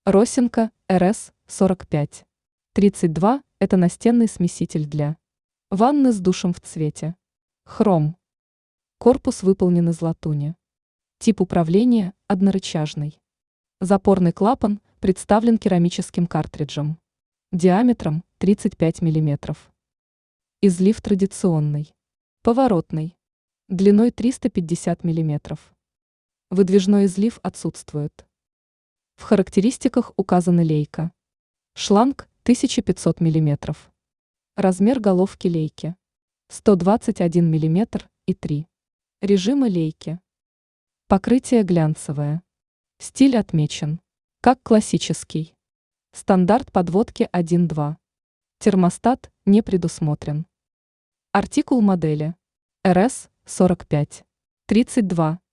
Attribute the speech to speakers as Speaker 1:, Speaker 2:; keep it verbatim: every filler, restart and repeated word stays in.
Speaker 1: Росинка эр эс сорок пять тридцать два – это настенный смеситель для ванны с душем в цвете хром. Корпус выполнен из латуни. Тип управления – однорычажный. Запорный клапан представлен керамическим картриджем. Диаметром тридцать пять миллиметров. Излив традиционный. Поворотный. Длиной триста пятьдесят миллиметров. Выдвижной излив отсутствует. В характеристиках указана лейка. Шланг тысяча пятьсот миллиметров. Размер головки лейки сто двадцать один миллиметр и три. Режимы лейки. Покрытие глянцевое. Стиль отмечен как классический. Стандарт подводки один-два. Термостат не предусмотрен. Артикул модели эр эс сорок пять тридцать два.